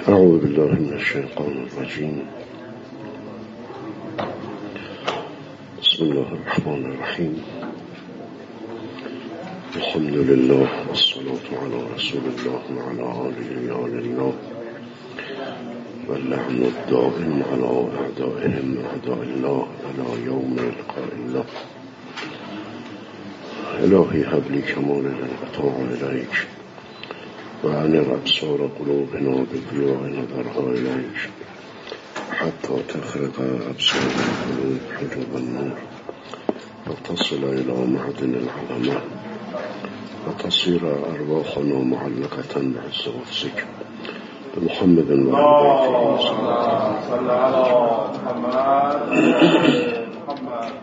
اعوذ بالله من الشیطان الرجیم. بسم الله الرحمن الرحیم. الحمد لله والصلاة على رسول الله وعلى آله آل الله واللعن الدائم على أعدائهم أعداء الله إلى يوم لقاء الله. إلهي هب لي كمال الانقطاع إليك وأنر أبصار قلوبنا بضياء نظرها إليك حتى تخرق أبصار القلوب حجب النور وتصل إلى معدن العظمة وتصير أرواحنا معلقة بعز وفزك بمحمد وعلى بيته صلى الله عليه وسلم.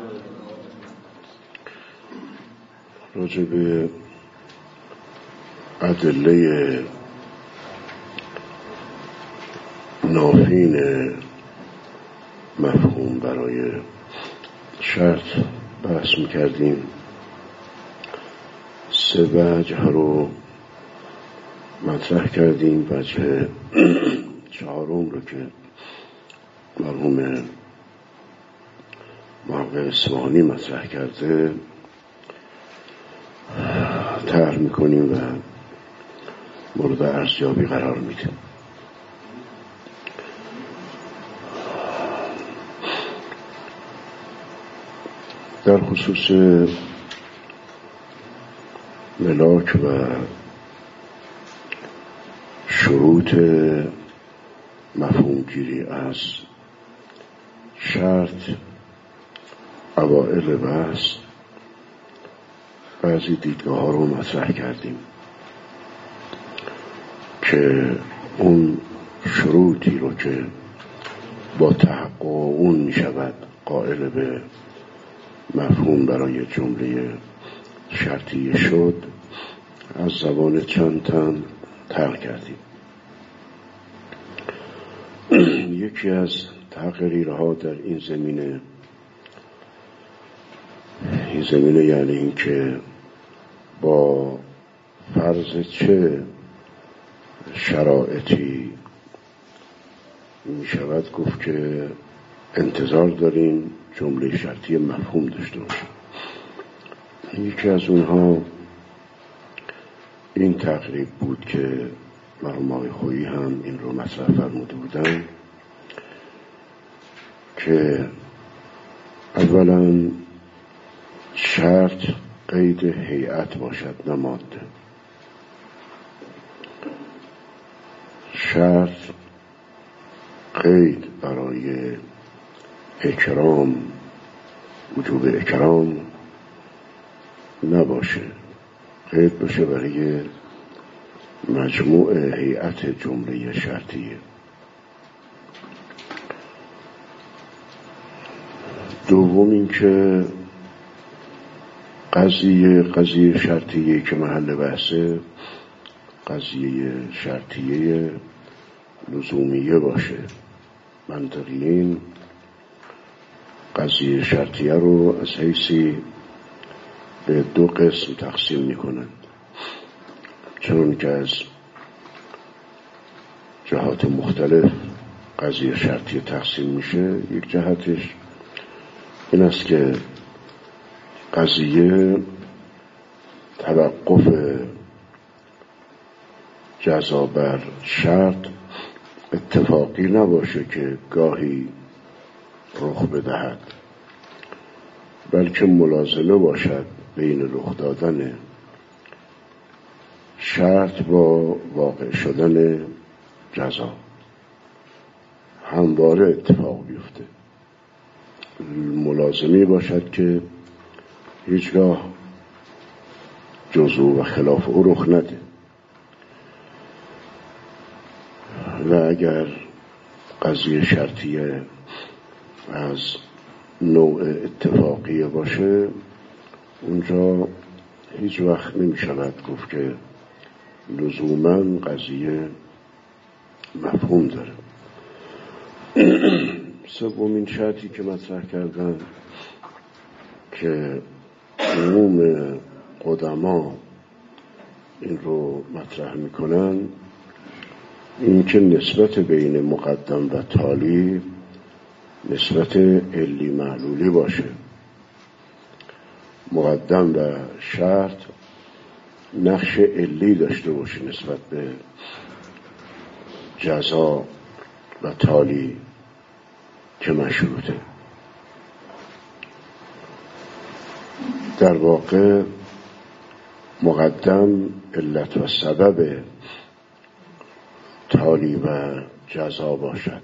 راجب ادله نافین مفهوم برای شرط بحث میکردیم. سه وجه رو مطرح کردیم. وجه چهارم رو که مرحوم محقق اصفهانی مطرح کرده طرح میکنیم و مورد ارزیابی قرار میدیم. در خصوص ملاک و شروط مفهومگیری از شرط اوائل بحث بعضی دیدگاه ها رو مطرح کردیم که اون شروطی رو که با تحقق اون می شود قائل به مفهوم برای جمله شرطیه شد از زبان چند تن طرح کردیم. یکی از تقریرها در این زمینه یعنی این که با فرض چه شرایطی می شود گفت که انتظار داریم جمله شرطی مفهوم داشته باشیم. یکی از اونها این تقریب بود که مرحوم آقای خویی هم این رو مطرح فرموده بودن که اولا شرط قید هیئت باشد نه ماده. شرط قید برای اکرام وجوب اکرام نباشه، قید باشه برای مجموع هیئت جمله شرطیه. دوم این که قضیه شرطیه که محل بحثه قضیه شرطیه لزومیه باشه. منطقیین قضیه شرطیه رو از حیثی به دو قسم تقسیم میکنند، چون که از جهات مختلف قضیه شرطیه تقسیم میشه. یک جهتش این است که قضیه توقف جزا بر شرط اتفاقی نباشه که گاهی رخ بدهد، بلکه ملازمه باشد بین رخ دادن شرط با واقع شدن جزا، همواره اتفاق بیفته. ملازمی باشد که هیچگاه جزو و خلاف او رخ نده و اگر قضیه شرطیه از نوع اتفاقیه باشه اونجا هیچ وقت نمی شود گفت که لزوما قضیه مفهوم داره. سومین شرطی که مطرح کردن که عموم قدما این رو مطرح میکنن اینکه نسبت بین مقدم و تالی نسبت علی معلولی باشه. مقدم و شرط نقش علی داشته باشه نسبت به جزا و تالی که مشروطه. در واقع مقدم علت و سبب تالی و جزا باشد.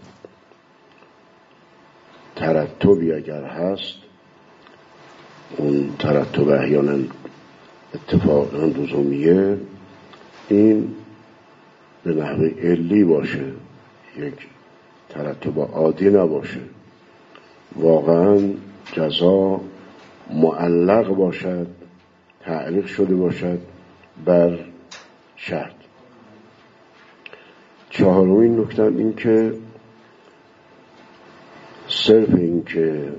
ترتبی اگر هست، اون ترتب احیانا اتفاقا لزومیه، این به نحو علی باشه، یک ترتب عادی نباشه. واقعا جزا معلق باشد، تعلیق شده باشد بر شرط. چهارمین نکته این که صرف این که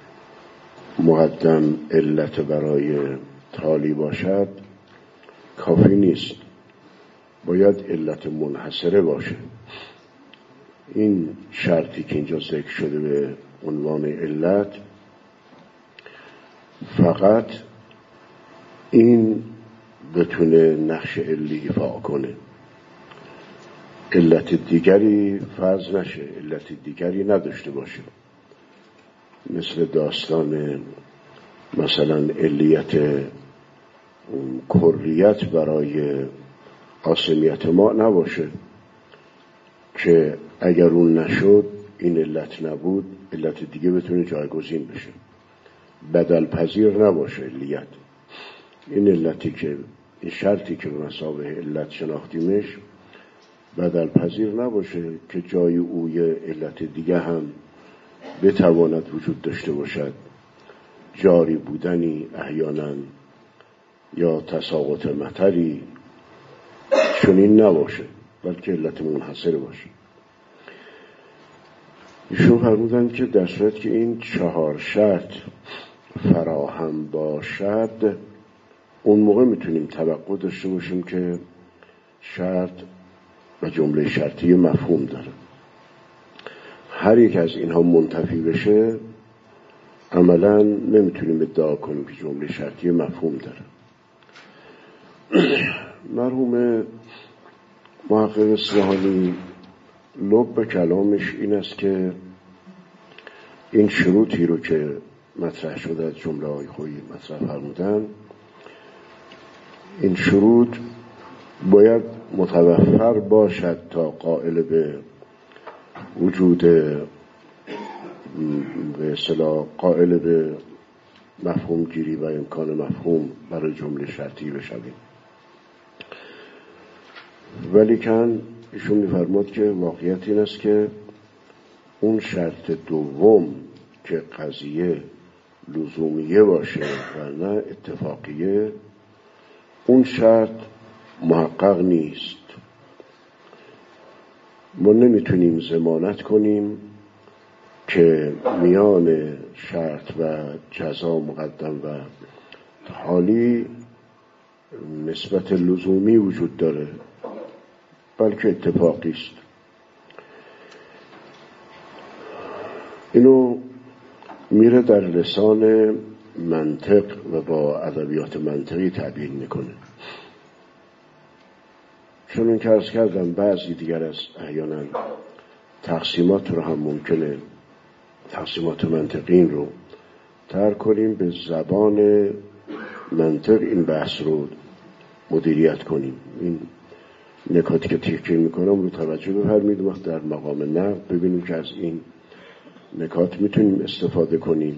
مقدم علت برای تالی باشد کافی نیست، باید علت منحصره باشه. این شرطی که اینجا ذکر شده به عنوان علت، فقط این بتونه نقش علی ایفا کنه، علت دیگری فرض نشه، علت دیگری نداشته باشه. مثل داستان مثلا علیت کریت برای قاسمیت ما نباشه که اگر اون نشد، این علت نبود، علت دیگه بتونه جایگزین بشه. بدل پذیر نباشه علیت. این علتی که، این شرطی که به مثابه علت شناختیمش بدل پذیر نباشه که جای اوی علت دیگه هم بتواند وجود داشته باشد، جاری بودنی احیانا یا تساقط مطری، چنین نباشه، بلکه علت منحصر باشه. ایشون فرمودن که در صورت که این 4 شرط فراهم باشد، اون موقع میتونیم توقع داشته باشیم که شرط و جمله شرطی مفهوم داره. هر یک از اینها منتفی بشه، عملا نمیتونیم ادعا کنیم که جمله شرطی مفهوم داره. مرحوم محقق اصفهانی لب کلامش این است که این شروطی رو که مطرح شده از جمله های خویی مطرح فرمودن، این شروط باید متوفر باشد تا قائل به وجود، به اصطلاح قائل به مفهوم گیری و امکان مفهوم برای جمله شرطی بشویم. ولیکن ایشون می‌فرماد که واقعیت این است که اون شرط دوم که قضیه لزومیه باشه و نه اتفاقیه، اون شرط محقق نیست. ما نمیتونیم ضمانت کنیم که میان شرط و جزا مقدم و حالی نسبت لزومی وجود داره، بلکه اتفاقی است. اینو میره در لسان منطق و با ادبیات منطقی تعبیر میکنه. چون این که عرض کردم بعضی دیگر از احیانا تقسیمات رو هم ممکنه، تقسیمات منطقی رو ترک کنیم، به زبان منطق این بحث رو مدیریت کنیم. این نکاتی که تحقیر میکنم رو توجه بفرمایید، وقت در مقام نقد ببینیم که از این نکات میتونیم استفاده کنیم.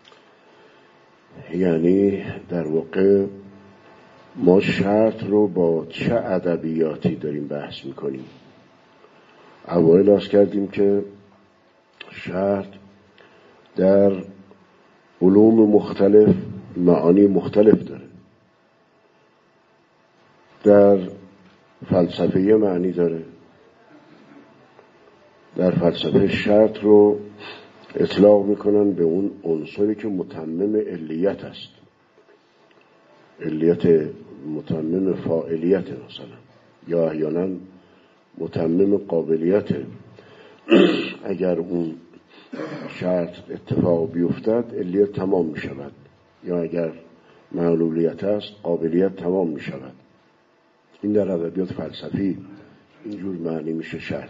یعنی در واقع ما شرط رو با چه ادبیاتی داریم بحث میکنیم. اوایل عرض کردیم که شرط در علوم مختلف معانی مختلف داره. در فلسفه معنی داره. در فلسفه شرط رو اطلاق میکنن به اون عنصری که متمم علیت است، علیت متمم فاعلیت مثلا، یا احیانا متمم قابلیته. اگر اون شرط اتفاق بیفتد علیت تمام می شود، یا اگر معلولیت است قابلیت تمام می شود. این در ادبیات فلسفی اینجور معنی میشه شرط.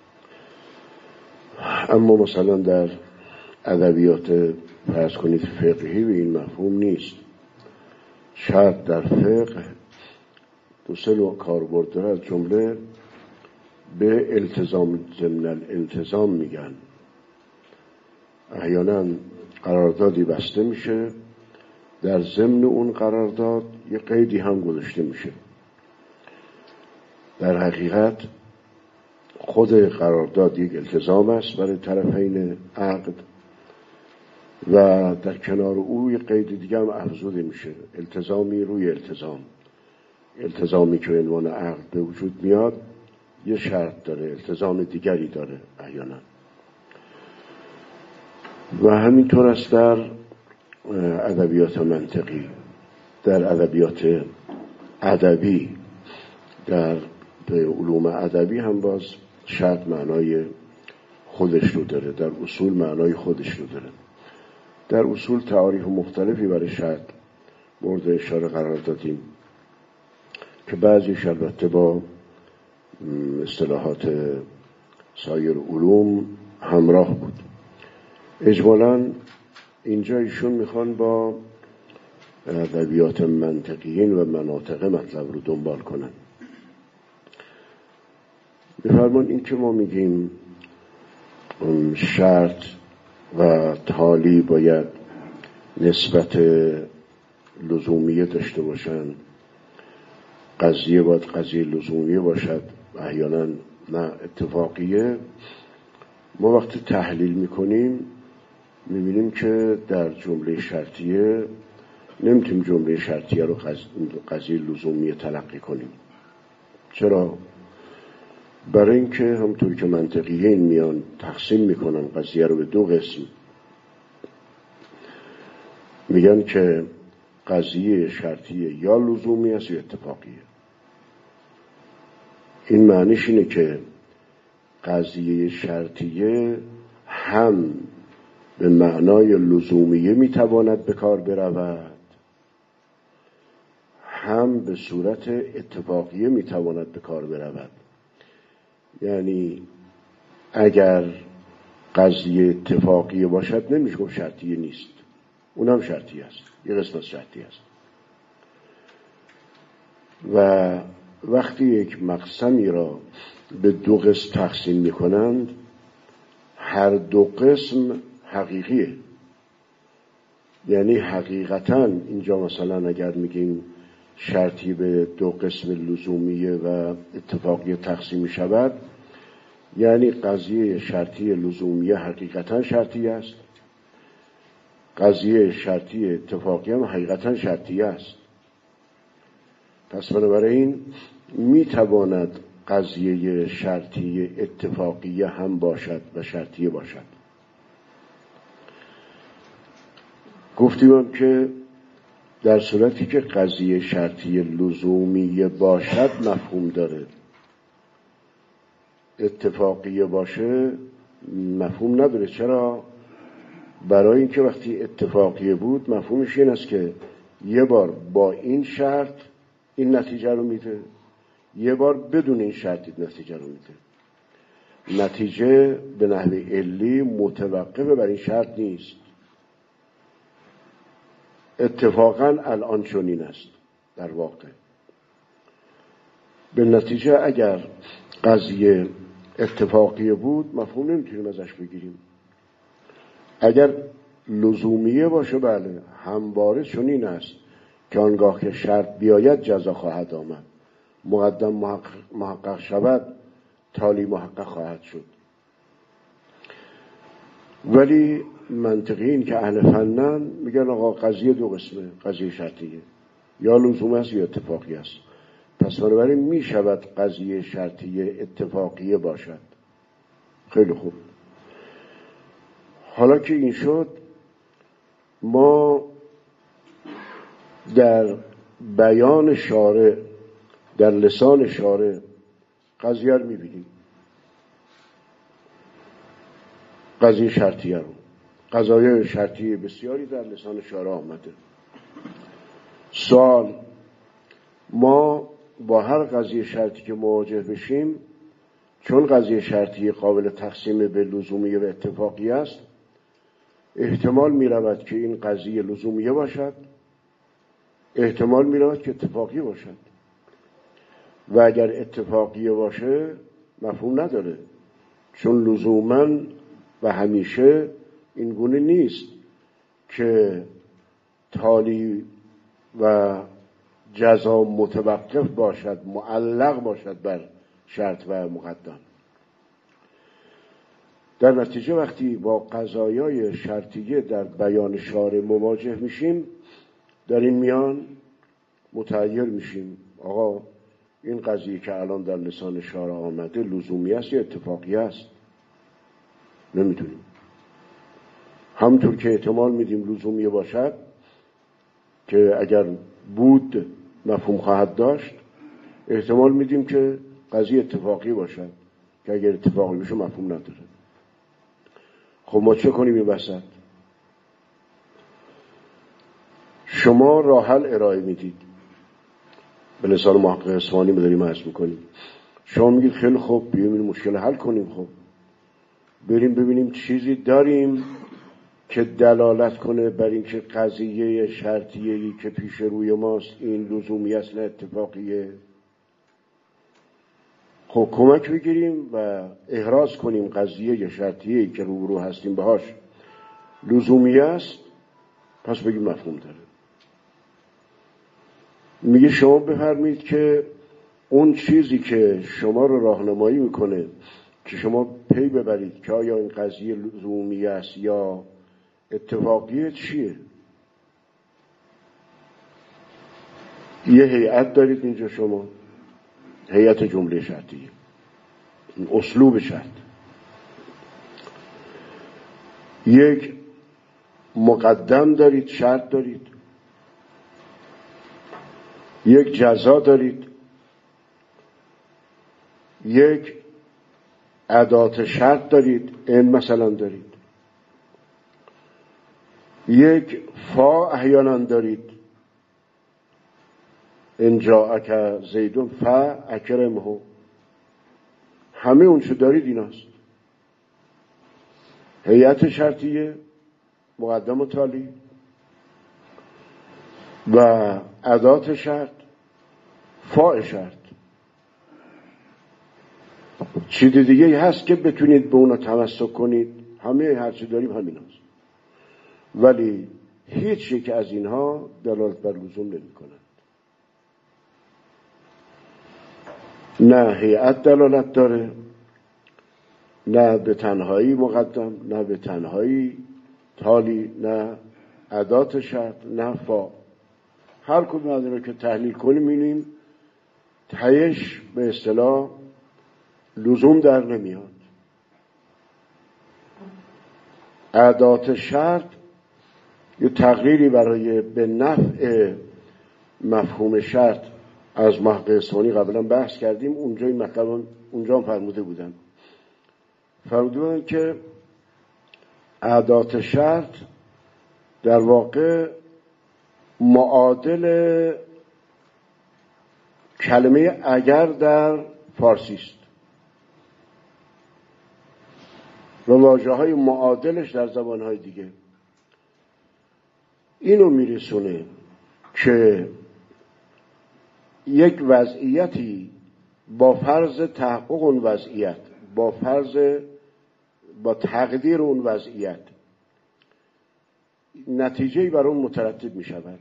اما مثلا در ادبیات فرض کنید فقهی به این مفهوم نیست. شرط در فقه دو سه نوع کاربرد داره. از جمله به التزام ضمن الالتزام میگن. احیانا قراردادی بسته میشه، در ضمن اون قرارداد یه قیدی هم گذاشته میشه. در حقیقت خود قرارداد یک التزام است برای طرفین عقد و در کنار او یک قید دیگه هم افزوده میشه، التزامی روی التزام. التزامی که عنوان عقد به وجود میاد یه شرط داره، التزام دیگری داره احیانا. و همینطور است در ادبیات منطقی، در ادبیات ادبی، در علوم ادبی هم باز شرط معنای خودش رو داره، در اصول معنای خودش رو داره. در اصول تعاریف مختلفی برای شرط مورد اشاره قرار دادیم که بعضیش البته با اصطلاحات سایر علوم همراه بود. اجمالاً اینجا ایشون میخوان با ادبیات منطقیین و مناطق مطلب رو دنبال کنن. میفرمان این که ما میگیم شرط و تالی باید نسبت لزومیه داشته باشن، قضیه باید قضیه لزومیه باشد، احیانا نه اتفاقیه. ما وقتی تحلیل میکنیم میبینیم که در جمله شرطیه نمیتونیم جمله شرطیه رو قضیه لزومیه تلقی کنیم. چرا؟ برای اینکه همونطور که منطقیین میان تقسیم میکنن قضیه رو به دو قسم، میگن که قضیه شرطیه یا لزومی است یا اتفاقیه. این معنیش اینه که قضیه شرطیه هم به معنای لزومیه میتواند به کار برود، هم به صورت اتفاقیه میتواند به کار برود. یعنی اگر قضیه اتفاقیه باشد نمیشه گفت شرطیه نیست، اونم شرطیه است، یه قسمت شرطیه است. و وقتی یک مقسمی را به دو قسم تقسیم میکنند، هر دو قسم حقیقیه. یعنی حقیقتاً اینجا مثلا اگر میگیم شرطی به دو قسم لزومیه و اتفاقی تقسیم شود، یعنی قضیه شرطی لزومیه حقیقتاً شرطی است، قضیه شرطی اتفاقی هم حقیقتاً شرطی است. پس بنابراین میتواند قضیه شرطی اتفاقی هم باشد و شرطی باشد. گفتیم که در صورتی که قضیه شرطی لزومیه باشد مفهوم داره، اتفاقیه باشه مفهوم نداره. چرا؟ برای اینکه وقتی اتفاقیه بود مفهومش این است که یه بار با این شرط این نتیجه رو میده، یه بار بدون این شرط نتیجه رو میده. نتیجه به نحو علی متوقف بر این شرط نیست. اتفاقا الان چنین است در واقع. به نتیجه اگر قضیه اتفاقیه بود مفهوم نمیتونیم ازش بگیریم. اگر لزومیه باشه بله همواره چنین است که آنگاه که شرط بیاید جزا خواهد آمد، مقدم محقق شود تالی محقق خواهد شد. ولی منطقیین که اهل فنن میگن آقا قضیه دو قسمه، قضیه شرطیه یا لزوم است یا اتفاقی است. پس بنابراین میشود قضیه شرطیه اتفاقیه باشد. خیلی خوب. حالا که این شد، ما در بیان شارع، در لسان شارع قضیه رو میبینیم، قضیه شرطیه رو، قضایای شرطیه بسیاری در لسان شارع آمده. سوال، ما با هر قضیه شرطی که مواجه بشیم، چون قضیه شرطی قابل تقسیم به لزومیه و اتفاقی است، احتمال می رود که این قضیه لزومیه باشد، احتمال می رود که اتفاقی باشد. و اگر اتفاقی باشه مفهوم نداره، چون لزوماً و همیشه این گونه نیست که تالی و جزا متوقف باشد، معلق باشد بر شرط و مقدم. در نتیجه وقتی با قضایای شرطیه در بیان شارع مواجه میشیم، در این میان متحیر میشیم آقا این قضیه که الان در لسان شارع آمده لزومی است یا اتفاقی است؟ نمیدونیم. همونطور که احتمال میدیم لزومی باشد که اگر بود مفهوم خواهد داشت، احتمال میدیم که قضیه اتفاقی باشد که اگر اتفاقی بشه مفهوم نداره. خب ما چه کنیم این وسط؟ شما راه حل ارائه میدید، به لسان محقق اصفهانی داریم عرض میکنیم. شما میگید خیلی خوب بیایم این مشکل حل کنیم. خب بریم ببینیم چیزی داریم که دلالت کنه بر اینکه قضیه شرطیه‌ای که پیش روی ماست این لزومی است نه اتفاقیه. خب کمک بگیریم و احراز کنیم قضیه شرطیه‌ای که روبرو هستیم باهاش لزومی است، پس بگیم مفهوم داره. میگه شما بفرمایید که اون چیزی که شما رو راهنمایی میکنه که شما پی ببرید که آیا این قضیه لزومی است یا اتفاقیه چیه؟ یه هیئت دارید اینجا، شما هیئت جمله شرطیه، این اسلوب شرط. یک مقدم دارید، شرط دارید، یک جزا دارید، یک ادات شرط دارید، این مثلا دارید، یک فا احیانا دارید، ان جاءک زیدون فاکرمه. همه اون چه دارید ایناست. هیئت شرطیه، مقدم و تالی و ادات شرط، فاء شرط. چیز دیگه هست که بتونید به اونا تمسک کنید؟ همه هرچی داریم همین هست. ولی هیچ یک از اینها دلالت بر لزوم نمی کنند. نه هیئت دلالت داره، نه به تنهایی مقدم، نه به تنهایی تالی، نه ادات شرط، نه فا. هر کدوم از اینا که تحلیل کنیم می‌بینیم تهش به اصطلاح لزوم در نمیاد. ادات شرط یه تغییری برای به نفع مفهوم شرط از محقق اصفهانی قبلا بحث کردیم. اونجا این مطلب اونجا فرموده بودن که ادات شرط در واقع معادل کلمه اگر در فارسی است و واژه‌های معادلش در زبان‌های دیگه. اینو میرسونه که یک وضعیتی با فرض تحقق اون وضعیت، با تقدیر اون وضعیت، نتیجه‌ای بر اون مترتب می شود.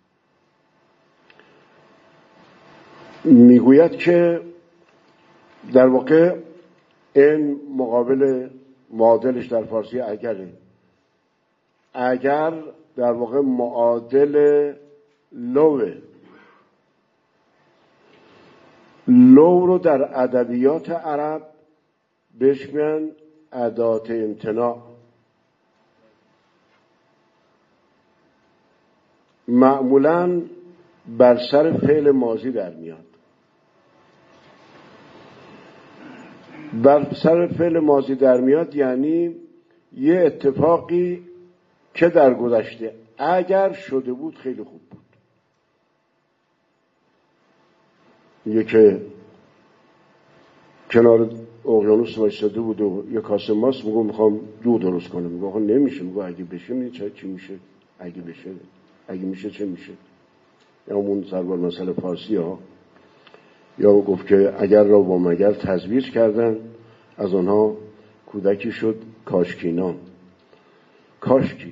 میگوید که در واقع این مقابل معادلش در فارسی اگره. اگر در واقع معادل لوه. لو رو در ادبیات عرب بهش میگن ادات امتناع. معمولاً بر سر فعل ماضی در میاد. بر سر فعل ماضی در میاد، یعنی یه اتفاقی که در گذشته اگر شده بود خیلی خوب بود. میگه که کنار اقیانوس وایساده بود و یه کاسه ماست، میگه میخوام جو درست کنم. میگه آقا نمیشه. میگه اگه بشه میگه چی میشه؟ اگه بشه، اگه میشه چه میشه؟ یا اون سربال مسئله فارسی ها، یا گفت که اگر را با مگر تزویج کردن، از آنها کودکی شد کاشکینان. کاشکی.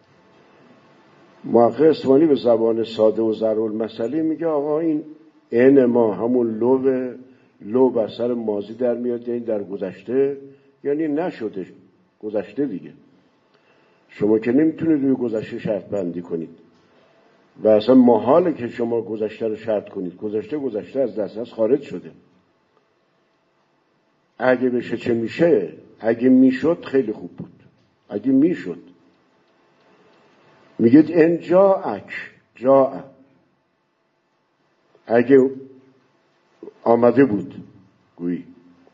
محقق اصفهانی به زبان ساده و ضرب‌المثلی میگه آقا این عین ما همون لو بر سر ماضی در میاد، یعنی در گذشته، یعنی نشده، گذشته دیگه. شما که نمیتونید روی گذشته شرط بندی کنید و اصلا محاله که شما گذشته رو شرط کنید. گذشته از دست خارج شده. اگه بشه چه میشه؟ اگه میشد خیلی خوب بود. اگه میشد، میگید ان جاء، اگه آمده بود گویی.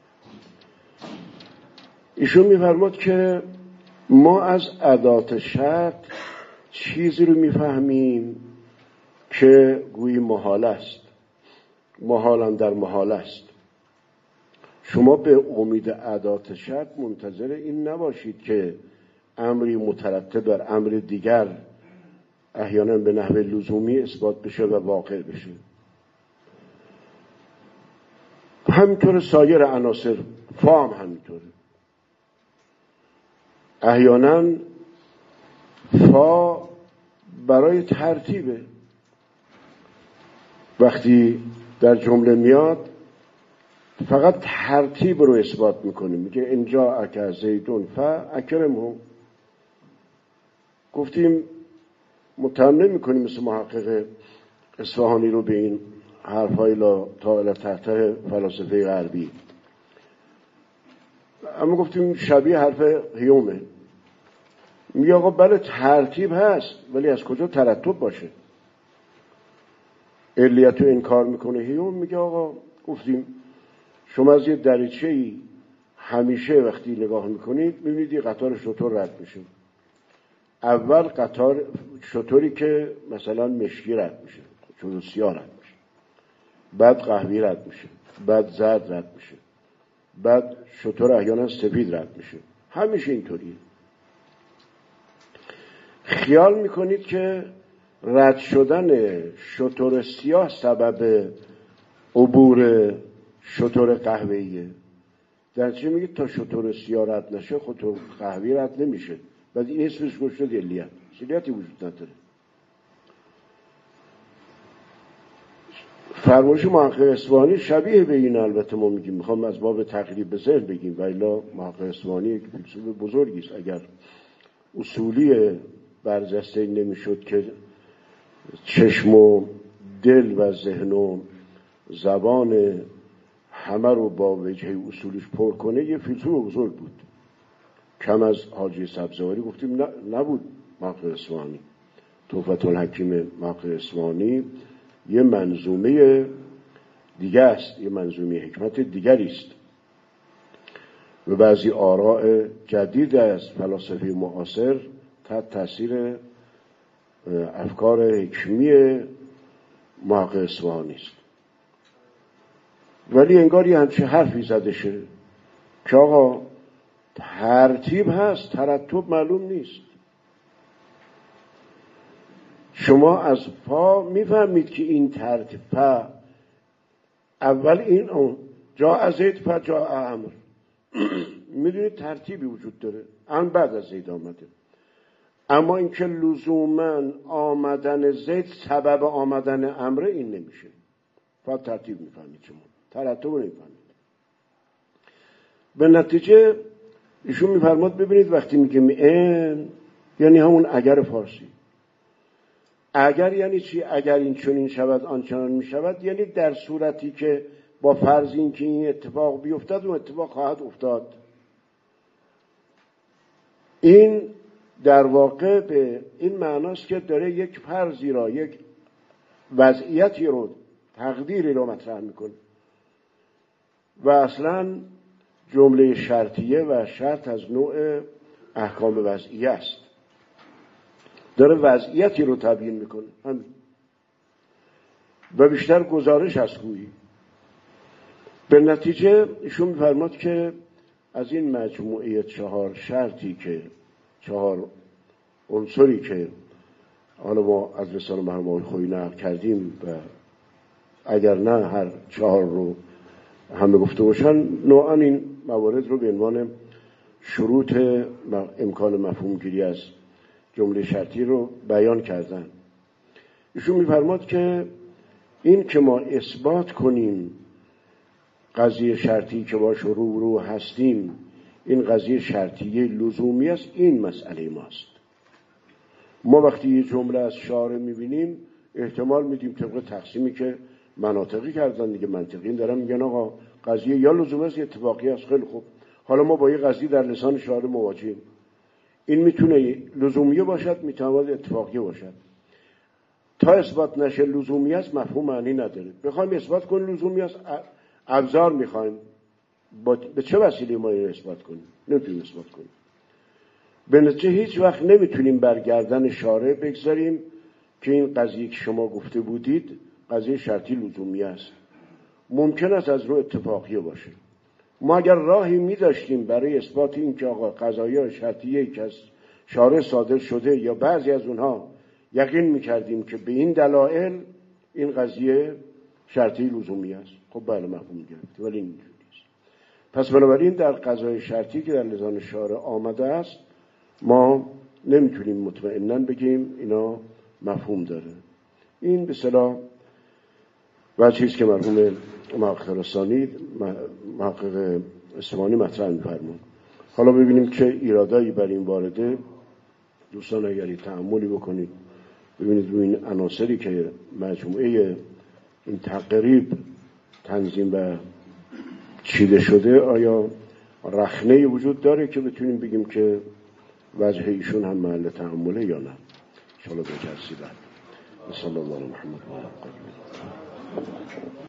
ایشون میفرماد که ما از ادات شرط چیزی رو میفهمیم که گویی محال است، محال در محال است. شما به امید ادات شرط منتظر این نباشید که امری مترتب بر امر دیگر احیانا به نحو لزومی اثبات بشه و واقع بشه. همینطور سایر عناصر، فهم همینطوره. احیانا فا برای ترتیبه، وقتی در جمله میاد فقط ترتیب رو اثبات میکنه. میگه اینجا اکر زیدون فاکرمه. گفتیم متهم نمیکنیم مثل محقق اصفهانی رو به این حرفای لا طائل تحت فلاسفه غربی، اما گفتیم شبیه حرف هیومه. میگه آقا بله ترتیب هست، ولی از کجا ترتب باشه؟ علیت رو انکار میکنه هیوم. میگه آقا گفتیم شما از یه دریچه‌ای همیشه وقتی نگاه میکنید میبینید یه قطار شتر رد میشه. اول قطار شتری که مثلا مشکی رد میشه، چون سیاه رد میشه، بعد قهوه‌ای رد میشه، بعد زرد رد میشه، بعد شتر احیانا سفید رد میشه. همیشه اینطوریه. خیال میکنید که رد شدن شتر سیاه سبب عبور شتر قهوه‌ایه. در چه میگید تا شتر سیاه رد نشه خود قهوه‌ای رد نمیشه. بعد این اسمش گوش شد علیتی وجود نداره. فرمایش محقق اصفهانی شبیه به این. البته ما میگیم میخوام از باب تقریب به ذهن بگیم، ولی محقق اصفهانی یک فیلسوف بزرگی است. اگر اصولی برجسته نمیشد که چشم و دل و ذهن و زبان همه رو با وجه اصولش پر کنه، یه فیلسوف بزرگ بود. کم از حاجی سبزواری گفتیم نبود. محقق اصفهانی، تحفة الحکیم محقق اصفهانی یه منظومه دیگه است، یه منظومه حکمت دیگری است و بعضی آراء جدید از فلاسفه معاصر تحت تاثیر افکار حکمی محقق اصفهانی است. ولی انگار یه همچه حرفی زده شه که آقا ترتیب هست، ترتب معلوم نیست. شما از فا میفهمید که این ترتیب فا اول این اون جا از زید فا جا امر میدونید ترتیبی وجود داره، ان بعد از زید آمده. اما اینکه لزوما آمدن زید سبب آمدن امر این نمیشه. فقط ترتیب میفهمید، شما ترتب رو نمیفهمید. به نتیجه ایشون میفرماد ببینید وقتی میگیم این یعنی همون اگر فارسی. اگر یعنی چی؟ اگر این چنین شود آنچنان میشود، یعنی در صورتی که با فرض این که این اتفاق بیفتد اون اتفاق خواهد افتاد. این در واقع به این معناست که داره یک فرضی را، یک وضعیتی رو، تقدیری رو مطرح میکنه و اصلا جمله شرطیه و شرط از نوع احکام وضعیه است. داره وضعیتی رو تبیین میکنه همین. و بیشتر گزارش از گویی. به نتیجه ایشون میفرماد که از این مجموعه 4 شرطی که 4 عنصری که حالا ما از رساله مرحوم آقای خویی نقل کردیم و اگر نه هر 4 رو همه گفته باشن، نوعا این موارد رو به عنوان شروط امکان مفهوم گیری از جمله شرطی رو بیان کردن. ایشون میفرماد که این که ما اثبات کنیم قضیه شرطی که با روبرو هستیم این قضیه شرطیه لزومی است، این مسئله ماست. ما وقتی یه جمله از شارع میبینیم احتمال میدیم طبق تقسیمی که مناطقی کردن دیگه، منطقی دارن میگن آقا قضیه یا لزومی است یا اتفاقی است. خیلی خوب، حالا ما با یه قضیه در لسان شارع مواجهیم، این میتونه لزومیه باشد، میتونه اتفاقی باشد. تا اثبات نشه لزومی است مفهوم معنی نداره. بخوایم اثبات کنیم لزومی است، ابزار میخوایم، به چه وسیله ما این اثبات کنیم؟ نمیتونیم اثبات کنیم. به نتیجه هیچ وقت نمیتونیم برگردن شارع بگذاریم که این قضیه که شما گفته بودید قضیه شرطی لزومی است. ممکن است از رو اتفاقی باشه. ما اگر راهی می‌داشتیم برای اثبات این که آقا قضایا شرطیه که از شارع صادر شده یا بعضی از اونها یقین می‌کردیم که به این دلایل این قضیه شرطی لزومی است، خب بله مفهوم گرفت، ولی اینجوری است. پس بنابراین در قضای شرطی که در لسان شارع آمده است ما نمیتونیم مطمئناً بگیم اینا مفهوم داره. این به اصطلاح و چیزی که مرحوم محقق رسانی محقق اصفهانی مطرح می‌فرمود. حالا ببینیم چه ایرادایی بر این وارده. دوستان اگر تأملی بکنید ببینید روی این عناصری که مجموعه این تقریب تنظیم و چیده شده آیا رخنه‌ای وجود داره که بتونیم بگیم که وجه ایشون هم محل تأمله یا نه. ان شاء الله به کسی بعد. صلی الله علیه محمد و آله.